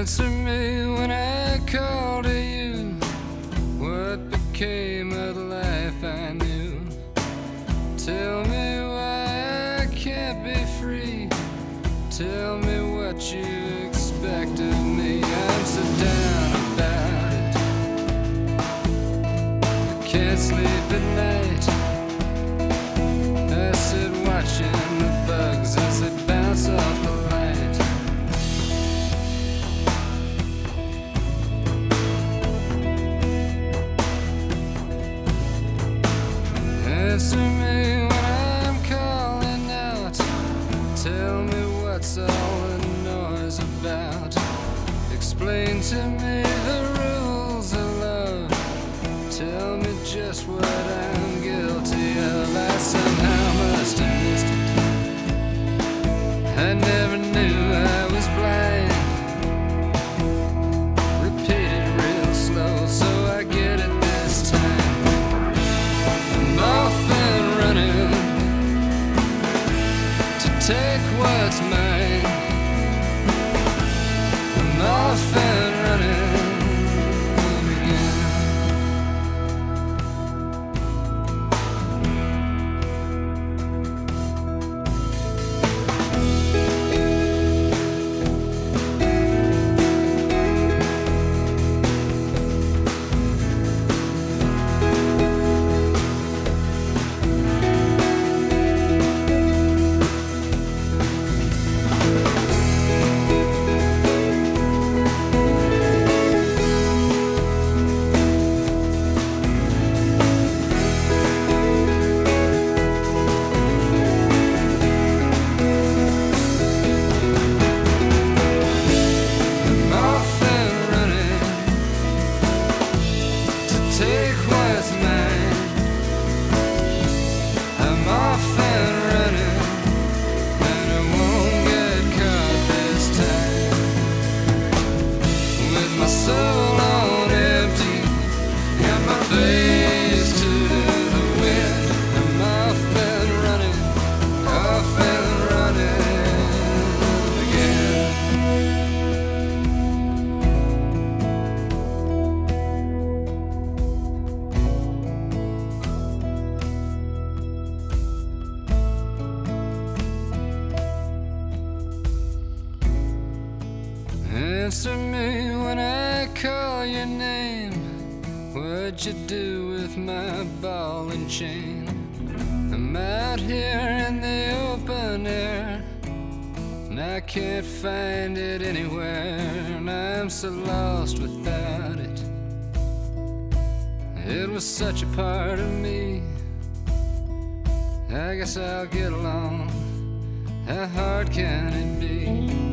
Answer me when I call to you. What became of the life I knew? Tell me why I can't be free. Tell me what you expect of me. I'm so down about it. I can't sleep at night. I sit watching the bugs as they bounce off the light. Answer me when I'm calling out. Tell me what's all the noise about. Explain to me the rules of love. Tell me just what I'm guilty of. I somehow must have missed it. I never knew I was blind. Repeat it real slow so I get it this time. I'm off and running to take what's mine. I'm off and running again. Take what's mine. I'm off and running, and I won't get caught this time. With my soul on empty and my face to the wind, I'm off and running again. Answer me when I call your name. What'd you do with my ball and chain? I'm out here in the open air, and I can't find it anywhere, and I'm so lost without it. It was such a part of me. I guess I'll get along. How hard can it be?